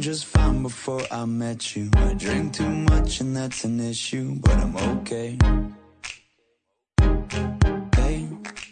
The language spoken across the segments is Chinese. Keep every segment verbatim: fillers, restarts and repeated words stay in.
just fine before I met you. I drink too much and that's an issue, but I'm okay. Hey,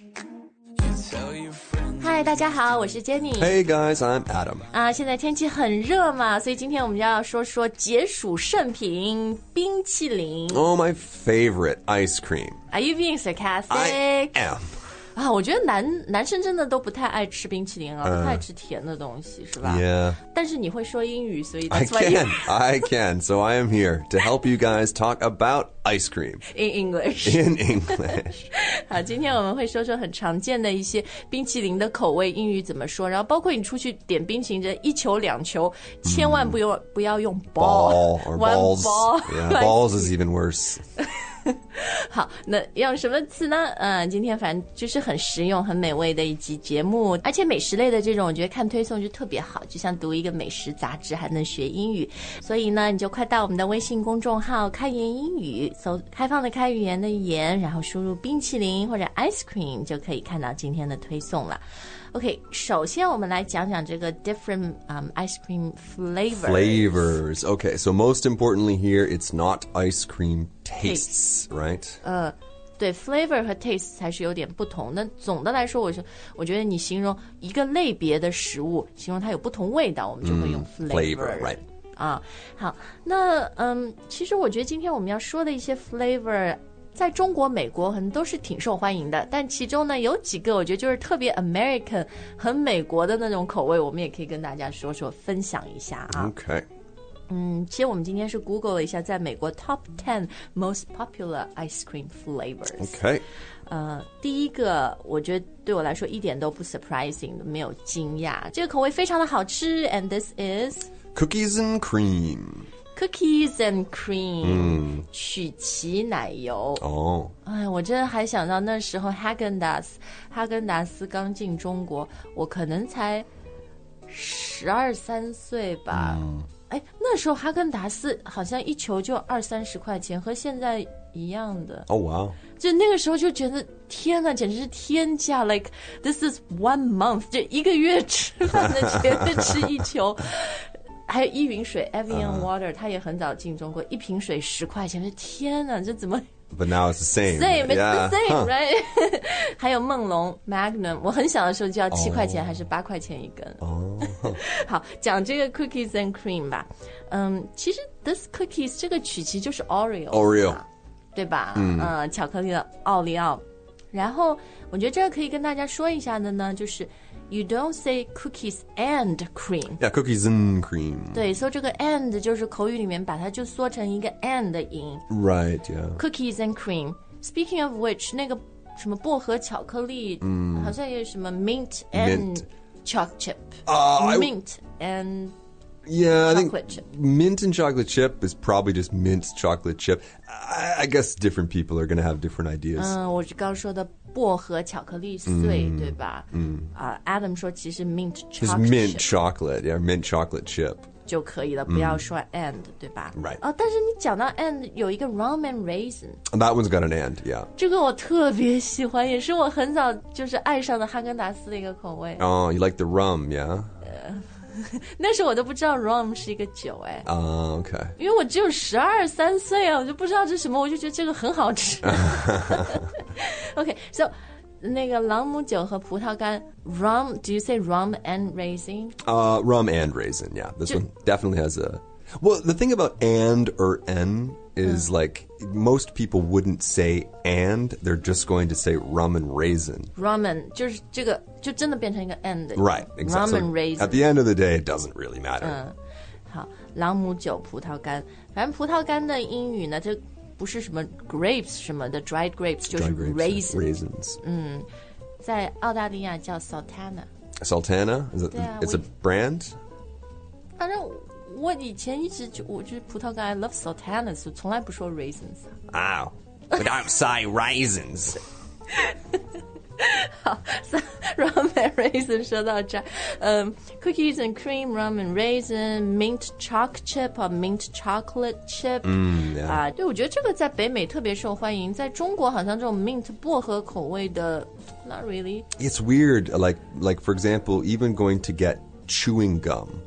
you tell your friends. 嗨，大家好，我是 Jenny。 Hey guys, I'm Adam. 啊，现在天气很热嘛，所以今天我们要说说解暑圣品冰淇淋。 Oh, my favorite ice cream. Are you being sarcastic? I am. 啊，我觉得男男生真的都不太爱吃冰淇淋啊， uh, 不太爱吃甜的东西，是吧？ Yeah. 但是你会说英语，所以 I that's why you... can. I can. So I am here to help you guys talk about ice cream. In English. In English. 好，今天我们会说说很常见的一些冰淇淋的口味，英语怎么说，然后包括你出去点冰淇淋，这一球两球，千万不用、mm. 不要用 ball, ball or one balls. ball. Yeah, balls is even worse. 好，那用什么词呢？嗯，今天反正就是很实用、很美味的一集节目，而且美食类的这种，我觉得看推送就特别好，就像读一个美食杂志，还能学英语。所以呢，你就快到我们的微信公众号"开言英语"，搜开放的开语言的言，然后输入冰淇淋或者 ice cream， 就可以看到今天的推送了。OK， 首先我们来讲讲这个 different um, ice cream flavors. Flavors. Okay, so most importantly here, it's not ice cream tastes, right? 呃，对 ，flavor 和 taste 还是有点不同。那总的来说，我是我觉得你形容一个类别的食物，形容它有不同味道，我们就会用 flavor。 Flavor, right? 啊，好，那嗯，其实我觉得今天我们要说的一些 flavor。在中国、美国可能都是挺受欢迎的，但其中呢有几个我觉得就是特别 American 很美国的那种口味，我们也可以跟大家说说分享一下啊。 Okay. 嗯，其实我们今天是 Google 了一下，在美国 Top ten most popular ice cream flavors. Okay. 呃，第一个我觉得对我来说一点都不 surprising， 没有惊讶，这个口味非常的好吃 ，and this is cookies and cream.Cookies and cream， 嗯，曲奇奶油。 哦， 哎，我真的还想到那时候哈根达斯，哈根达斯刚进中国，我可能才十二三岁吧。嗯，哎，那时候哈根达斯好像一球就二三十块钱，和现在一样的。 哦哇！ 就那个时候就觉得天哪，简直是天价 ！Like this is one month， 就一个月吃饭的钱吃一球。还有依云水 Evian Water， 它也很早进中国，一瓶水十块钱，天哪，这怎么 ？But now it's the same. Same, it's yeah. the same, huh. right? 还有梦龙 Magnum， 我很小的时候就要七块钱， oh. 还是八块钱一根。 哦、oh. 好，讲这个 cookies and cream 吧。嗯，其实 this cookies 这个曲奇就是 Oreo，Oreo， 对吧？嗯、呃，巧克力的奥利奥。然后我觉得这个可以跟大家说一下的呢，就是。You don't say cookies and cream. Yeah, cookies and cream. 对，所以这个 and 就是口语里面把它就缩成一个 and 的音。 Right, yeah. Cookies and cream. Speaking of which, 那个什么薄荷巧克力，嗯，好像也有什么 mint and chocolate chip. Uh, mint and Yeah, I think chocolate chip. Mint and chocolate chip is probably just mint chocolate chip. I, I guess different people are going to have different ideas. 嗯，我刚说的薄荷巧克力碎，嗯、对吧？嗯。啊、uh, ，Adam 说其实 mint chocolate Just mint chocolate, yeah, mint chocolate chip 就可以了，不要说 and，、嗯、对吧 ？Right. 哦，但是你讲到 and 有一个 rum and raisin. That one's got an and, yeah. 这个我特别喜欢，也是我很早就是爱上的哈根达斯的一个口味。 Oh, you like the rum, yeah? 呃那时候我都不知道 rum 是一个酒哎， 啊、uh, ，OK， 因为我只有十二三岁啊，我就不知道这是什么，我就觉得这个很好吃。OK，so、okay, 那个朗姆酒和葡萄干 rum，do you say rum and raisin? Uh, rum and raisin, yeah. This one definitely has a. Well, the thing about and or n is like most people wouldn't say and, they're just going to say rum and raisin. Rum and 就是这个就真的变成一个 and. Right, exactly. Rum and raisin. At the end of the day, it doesn't really matter. 嗯，好，朗姆酒、葡萄干，反正葡萄干的英语呢，这不是什么 grapes 什么的 dried grapes， 就是 raisins. Raisins. 嗯，在澳大利亚叫 Sultana. Sultana? Is it? Yeah, it's we, a brand? 反正我以前一直就我就是葡萄干 I love Sultanas， 我从来不说 raisins。 啊， we don't say raisins. 好 so, rum and raisin 说到这儿，嗯、um, cookies and cream, rum and raisin, mint choc chip or mint chocolate chip， 嗯啊， uh, 对，我觉得这个在北美特别受欢迎，在中国好像这种 mint 薄荷口味的 not really. It's weird, like like for example, even going to get chewing gum. Mm.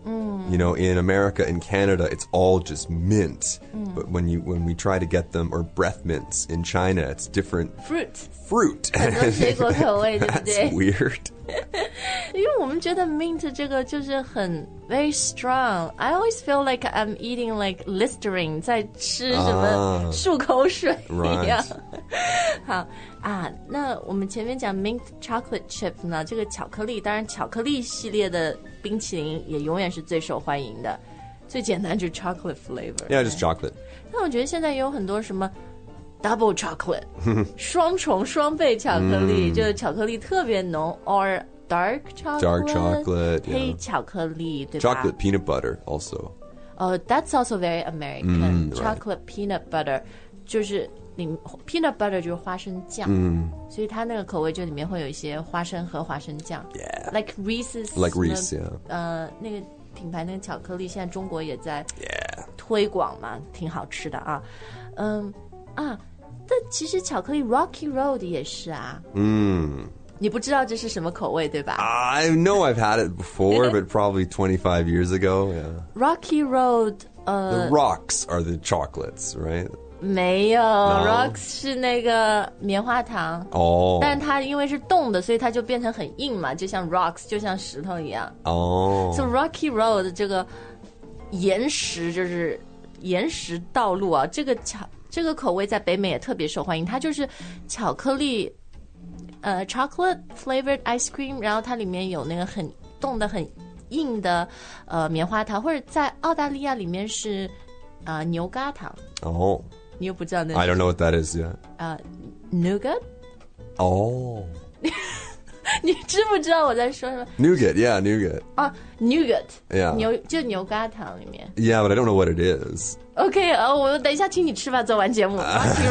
You know, in America, in Canada, it's all just mint. But when you when we try to get them, or breath mints in China, it's different fruit fruit. 很多水果口味，对不对 That's weird. 因为我们觉得 mint 这个就是很 very strong. I always feel like I'm eating like Listerine 在吃什么漱口水一样。好啊，那我们前面讲 mint chocolate chip 呢，这个巧克力，当然巧克力系列的冰淇淋也永远是最受欢迎的。最简单就是 chocolate flavor. Yeah, just chocolate. 那我觉得现在也有很多什么 double chocolate 双重双倍巧克力，就是巧克力特别浓 or dark chocolate Dark chocolate, 黑 yeah. 巧克力，对吧 Chocolate peanut butter also. Oh, that's also very American. 嗯 Chocolate peanut butter 就是里 peanut butter 就是花生酱， 嗯所以它那个口味就里面会有一些花生和花生酱。 Yeah. Like Reese's. Like Reese, yeah. 呃，那个品牌那个巧克力，现在中国也在 Yeah. 推广嘛，挺好吃的啊。嗯啊，但其实巧克力 Rocky Road 也是啊。 Mm. 你不知道这是什么口味对吧 I know I've had it before, but probably twenty-five years ago. Yeah. Rocky Road 呃 The rocks are the chocolates, right? 没有 Rocks 是那个棉花糖。 Oh. 但是它因为是冻的，所以它就变成很硬嘛，就像 rocks 就像石头一样。 Oh. So Rocky Road 这个岩石就是岩石道路啊，这个巧这个口味在北美也特别受欢迎，它就是巧克力呃 chocolate flavored ice cream， 然后它里面有那个很冻的很硬的呃棉花糖，或者在澳大利亚里面是呃牛轧糖。 Oh. 你又不知道那是 I don't know what that is yet. 呃 nougat。 Oh. 你知不知道我在说什么 Nougat, yeah, nougat. 啊 nougat Yeah. 牛就牛轧糖里面。 Yeah, but I don't know what it is. OK 呃我等一下请你吃吧，做完节目。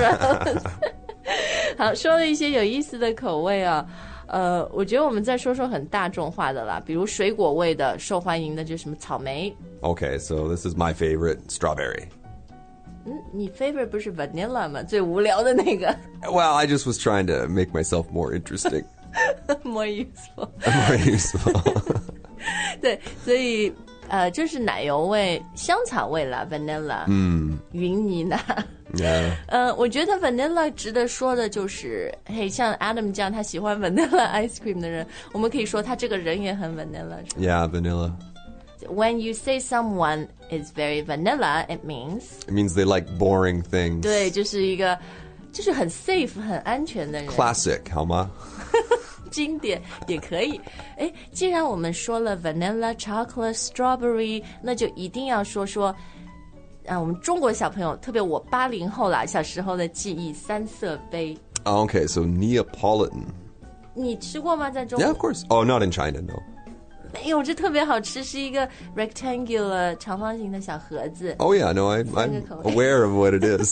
好，说了一些有意思的口味啊，呃，我觉得我们再说说很大众化的啦，比如水果味的受欢迎的就是什么草莓。 Okay, so this is my favorite, strawberry. 嗯，你 favorite 不是 vanilla 吗？最无聊的那个。 Well, I just was trying to make myself more interesting. More useful. More useful. 对，所以呃，就是奶油味、香草味啦 ，vanilla， 嗯，云尼拿。 Yeah. 呃，我觉得 vanilla 值得说的就是，嘿，像 Adam 这样他喜欢 vanilla ice cream 的人，我们可以说他这个人也很 vanilla。 Yeah, vanilla. When you say someone is very vanilla, it means It means they like boring things. 对，就是一个就是很 safe 很安全的人。 Classic, 好吗？ 经典也可以。哎，既然我们说了 vanilla, chocolate, strawberry， 那就一定要说说啊，我们中国小朋友，特别我八零后啦，小时候的记忆三色杯。 Oh, okay, so Neapolitan. 你吃过吗？在中国 Yeah, of course. Oh, not in China, no. 没有，这特别好吃，是一个 rectangular 长方形的小盒子。 Oh, yeah, no, I, I'm aware of what it is.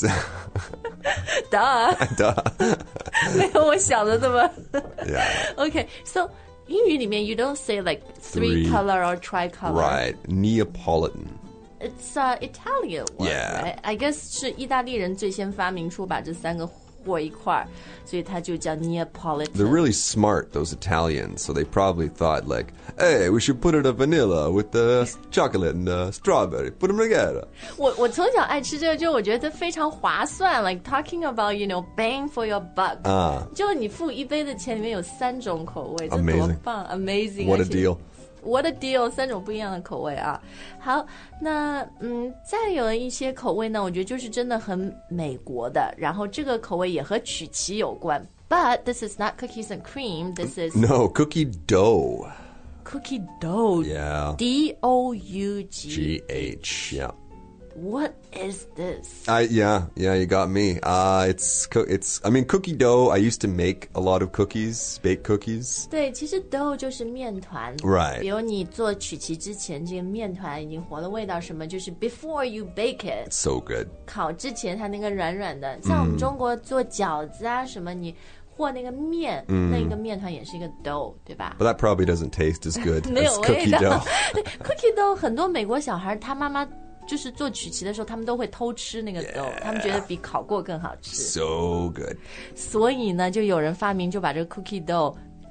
Duh. Duh. 没有我想的这么。 Yeah. Okay, so 英语里面 you don't say like three, Three. color or tricolor. Right. Neapolitan. It's uh, Italian word, Yeah. right? I guess 是意大利人最先发明出把这三个和一块儿，所以它就叫 Neapolitan. They're really smart, those Italians, so they probably thought, like, hey, we should put it a vanilla with the chocolate and the strawberry. Put them together. 我我从小爱吃这个，就我觉得非常划算。Like talking about, you know, bang for your buck. 啊就你付一杯的钱里面有三种口味，这多 Amazing. 棒 ！Amazing. What a 而且 deal. What a deal！ 三种不一样的口味啊。好，那嗯，再有一些口味呢，我觉得就是真的很美国的，然后这个口味也和曲奇有关。But this is not cookies and cream. This is No, cookie dough. cookie dough. Yeah. D O U G. G H, yeah. What is this? I yeah, yeah, you got me. Uh it's co- it's I mean cookie dough, I used to make a lot of cookies, bake cookies. 对，其实 dough 就是面团。 Right. 比如你做曲奇之前，这个面团已经活了味道，什么就是 before you bake it。 So good. 烤之前它那个软软的，像我们中国做饺子啊什么，你和那个面，那一个面团也是一个 dough， 对吧？ But that probably doesn't taste as good 没 as 有味 cookie 道 dough. 对 cookie dough 很多美国小孩他妈妈就是做曲奇的时候，他们都会偷吃那个 dough， 他们觉得比烤过更好吃。 So good. 所以呢，就有人发明就把这个 cookie dough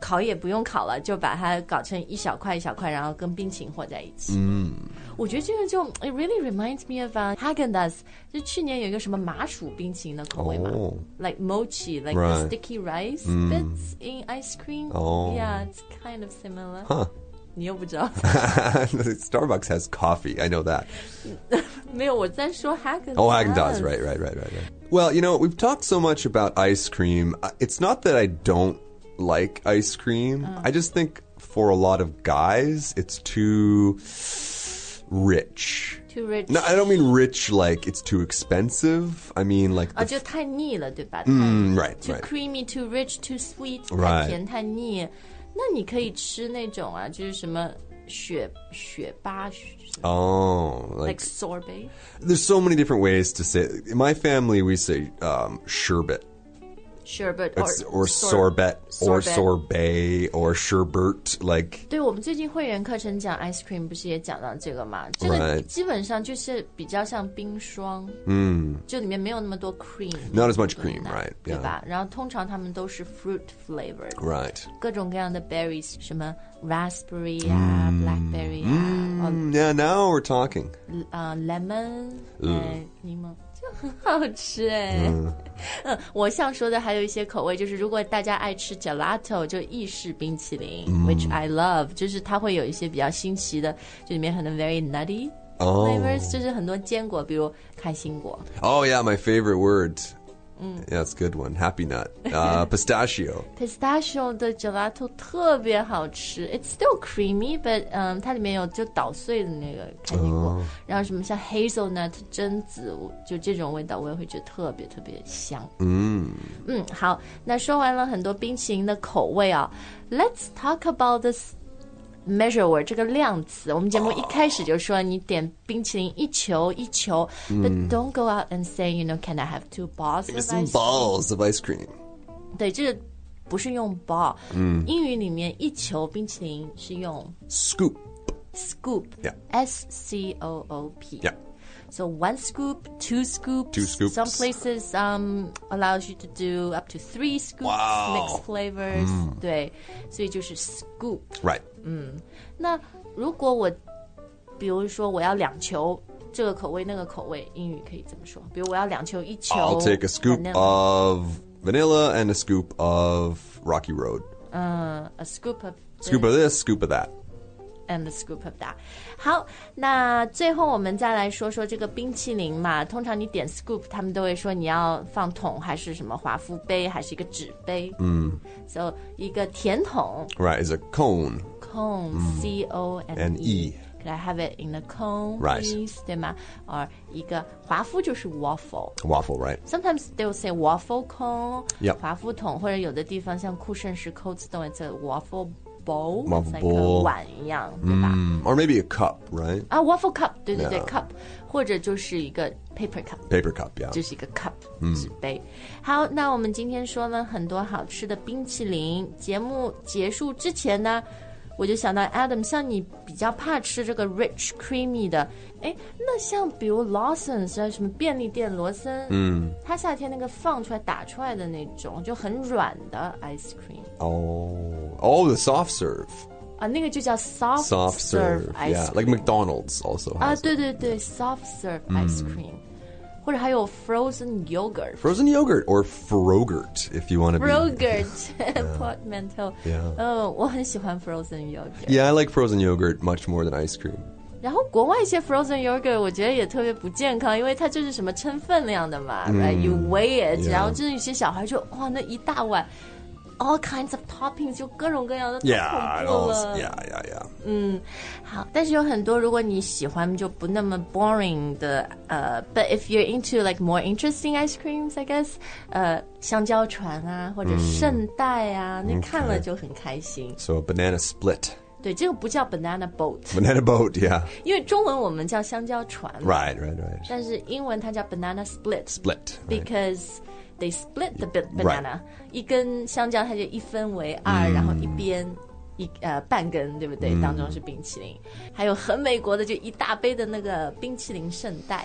烤也不用烤了，就把它搞成一小块一小块，然后跟冰淇淋和在一起。嗯，我觉得这个就 it really reminds me of uh, Häagen-Dazs， 就去年有一个什么麻薯冰淇淋的口味嘛、oh. like mochi, like right. the sticky rice mm. bits in ice cream. Oh. Yeah, it's kind of similar. Huh. 你又不知道 Starbucks has coffee, I know that. 没有，我在说 Häagen-Dazs. Oh, Häagen-Dazs, right, right, right, right, right. Well, you know, we've talked so much about ice cream. It's not that I don't like ice cream. Uh. I just think for a lot of guys, it's too rich. Too rich. No, I don't mean rich like it's too expensive. I mean like... 啊，就太腻了，对吧？ Mm, right, Too right. creamy, too rich, too sweet. Right. 太甜太腻。那你可以吃那种啊，就是什么雪雪巴 Oh, like, like sorbet. There's so many different ways to say it. In my family, we say um, sherbet. Sherbet or, or sorbet, sorbet or sorbet or sherbet, like. 对，我们最近会员课程讲 ice cream， 不是也讲到这个嘛？这个基本上就是比较像冰霜，嗯，就里面没有那么多 cream，not as much cream, right？ 对吧？然后通常他们都是 fruit flavored， right？ 各种各样的 berries， 什么 raspberry 啊、mm. ，blackberry 啊、 mm. ，Yeah, now we're talking. 啊、uh, ，lemon， 哎，柠檬。很好吃哎，嗯，嗯，我想说的还有一些口味，就是如果大家爱吃 gelato， 就意式冰淇淋、嗯、，which I love， 就是它会有一些比较新奇的，就里面可能 very nutty flavors，、oh. 就是很多坚果，比如开心果。 Oh yeah, my favorite word. Yeah, that's a good one. Happy nut. Uh, pistachio. Pistachio 的 gelato 特别好吃。It's still creamy, but 嗯、um, ，它里面有就捣碎的那个开心果， oh. 然后什么像 hazelnut 榛子，就这种味道我也会觉得特别特别香。嗯、mm. 嗯，好，那说完了很多冰淇淋的口味啊 ，Let's talk about this.Measure word 这个量词，我们节目一开始就说你点冰淇淋一球一球、mm. but don't go out and say, you know, can I have two balls of ice cream? balls of ice cream. 对，这个不是用 ball， 嗯，英语里面一球冰淇淋是用 scoop. Scoop. Yeah. S C O O P. Yeah. So one scoop, two scoops. Two scoops. Some places um allows you to do up to three scoops, wow. mixed flavors. 嗯、对，所以就是 scoop. Right. 嗯，那如果我，比如说我要两球这个口味那个口味，英语可以怎么说？比如我要两球一球 I'll take a scoop vanilla. of vanilla and a scoop of Rocky Road. 嗯、uh, a scoop of scoop of this, scoop of that.And the scoop of that. 好，那最后我们再来说说这个冰淇淋嘛。通常你点 scoop， 他们都会说你要放桶还是什么华夫杯，还是一个纸杯。嗯 ，so 一个甜筒。 Right, is a cone. Cone, mm. C O N E. Could I have it in a cone, please? 对吗？ or 一个华夫就是 waffle. Waffle, right? Sometimes they will say waffle cone. Yep. 华夫桶，或者有的地方像酷盛时 Cold Stone, it's a waffle bowl, waffle like bowl. 碗一样，对吧？ Mm, or maybe a cup, right? 啊 ，waffle cup， 对对对 yeah. ，cup， 或者就是一个 paper cup。 paper cup, yeah. 就是一个 cup， 纸杯。好，那我们今天说了很多好吃的冰淇淋。节目结束之前呢，我就想到 Adam， 像你比较怕吃这个 rich creamy 的，哎，那像比如 Lawson's 啊，什么便利店罗森，嗯，它夏天那个放出来打出来的那种就很软的 ice cream。 Oh, oh, the soft serve. 啊，那个就叫 soft, soft serve, ice yeah, cream. like McDonald's also has 啊，对对对 ，soft serve ice cream，、嗯、或者还有 frozen yogurt, frozen yogurt or frogurt if you want to be frogurt portmanteau. Yeah. 嗯，我很喜欢 frozen yogurt. Yeah, I like frozen yogurt much more than ice cream. 然后国外一些 frozen yogurt 我觉得也特别不健康，因为它就是什么称分量的嘛、嗯、，right? You weigh it，、yeah. 然后真的有些小孩就哇那一大碗。All kinds of toppings， 就各种各样的，太恐怖了。 Yeah, yeah, yeah. 嗯，好，但是有很多，如果你喜欢就不那么 boring 的，呃 ，but if you're into like more interesting ice creams, I guess， 呃，香蕉船啊，或者圣代啊，嗯、那看了就很开心。 So a banana split. 对，这个不叫 banana boat. Banana boat, yeah. 因为中文我们叫香蕉船。 Right, right, right. 但是英文它叫 banana split. Split. Because、right.They split the banana，、right. 一根香蕉它就一分为二、嗯，然后一边一呃半根，对不对、嗯？当中是冰淇淋，还有很美国的就一大杯的那个冰淇淋圣代。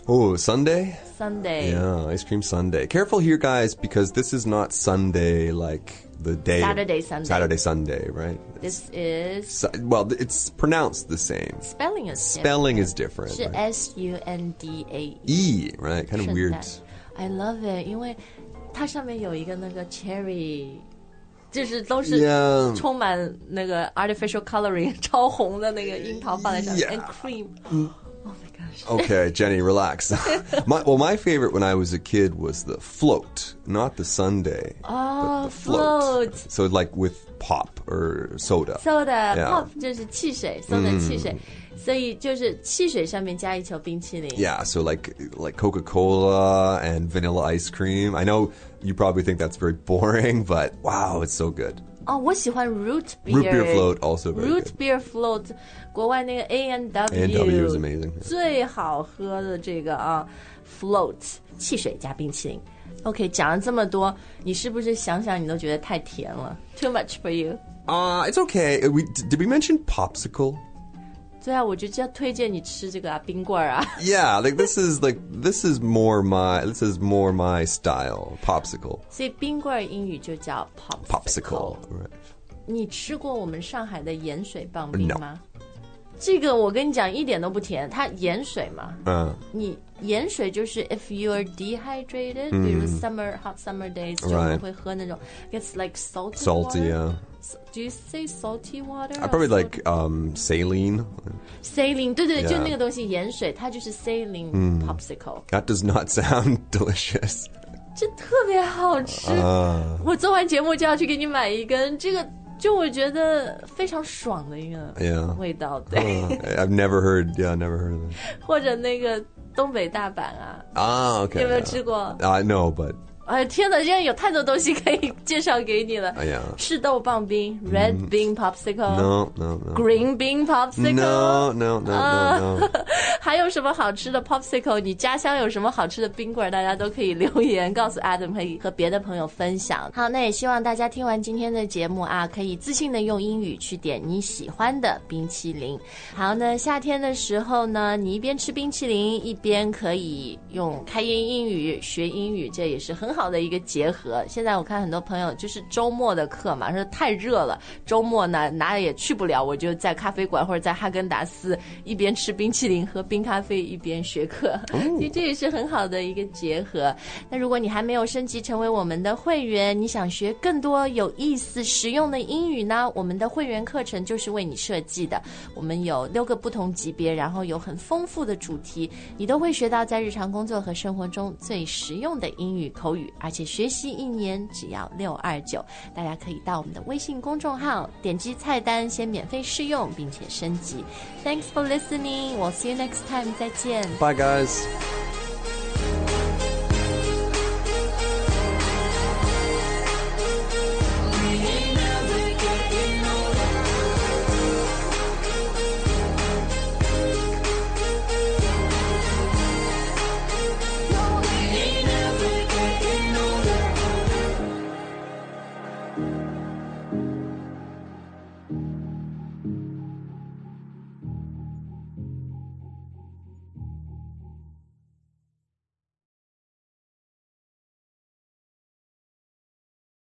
Oh, sundae? Sunday. Yeah, ice cream sundae. Careful here, guys, because this is not Sunday like the day. Saturday, Sunday. Saturday, Sunday, right? This is Su- well, it's pronounced the same. spelling is Spelling is different. 是 Right? S U N D A E E, right? Kind of 圣 weird. 诞 I love it， 因为它上面有一个那个 cherry， 就是都是 Yeah. 充满那个 artificial coloring 超红的那个樱桃放在上面 Yeah. and cream。Oh my gosh. Okay, Jenny, relax. my, well, my favorite when I was a kid was the float, not the sundae. Oh, but the float. float. So like with pop or soda. Soda Yeah. pop 就是汽水 ，soda 汽水，所以就是汽水上面加一球冰淇淋。 Yeah, so like like Coca-Cola and vanilla ice cream. I know you probably think that's very boring, but wow, it's so good. 哦，我喜欢 root beer。 Root beer float also very Root good. beer float， 国外那个 A and W A and W is amazing. 最好喝的这个啊 float 汽水加冰淇淋。OK， 讲了这么多，你是不是想想你都觉得太甜了 ？Too much for you？ Uh, it's okay. We did we mention popsicle? 对啊，我就要推荐你吃这个啊冰棍儿啊。 Yeah, like this is like this is more my this is more my style. Popsicle. 所以冰棍儿英语就叫 Popsicle. Right. 你吃过我们上海的盐水棒冰吗？这个我跟你讲一点都不甜，它盐水嘛。 Uh, 你盐水就是 if you're dehydrated，、比如 summer hot summer days 就 Right. 会喝那种 it's like salty salty, water. yeah. Do you say salty water? I probably like um, saline. saline， 对对对 Yeah. 就那个东西盐水，它就是 saline popsicle，、 That does not sound delicious. 这特别好吃。我做完节目就要去给你买一根，这个就我觉得非常爽的一个 Yeah. 味道，对。 Uh, I've never heard. Yeah, never heard of it. 或者那个东北大阪啊， Ah, okay. 你有没有 yeah. 吃过？ I know, but 哎，天哪！现在有太多东西可以介绍给你了。 哎呀赤豆棒冰 （Red Bean Popsicle）、 no, no, no. Green Bean Popsicle， No, no, no, no, no. 还有什么好吃的 Popsicle？ 你家乡有什么好吃的冰棍？大家都可以留言告诉 Adam， 可以和别的朋友分享。好，那也希望大家听完今天的节目啊，可以自信的用英语去点你喜欢的冰淇淋。好，那夏天的时候呢，你一边吃冰淇淋，一边可以用开言英语学英语，这也是很好的一个结合。现在我看很多朋友就是周末的课嘛，说太热了，周末呢哪也去不了，我就在咖啡馆或者在哈根达斯一边吃冰淇淋喝冰咖啡一边学课，所以这也是很好的一个结合。那如果你还没有升级成为我们的会员，你想学更多有意思实用的英语呢，我们的会员课程就是为你设计的。我们有六个不同级别，然后有很丰富的主题，你都会学到在日常工作和生活中最实用的英语口语，而且学习一年只要六二九。大家可以到我们的微信公众号点击菜单先免费试用并且升级。 Thanks for listening， We'll see you next time， 再见。 Bye, guys.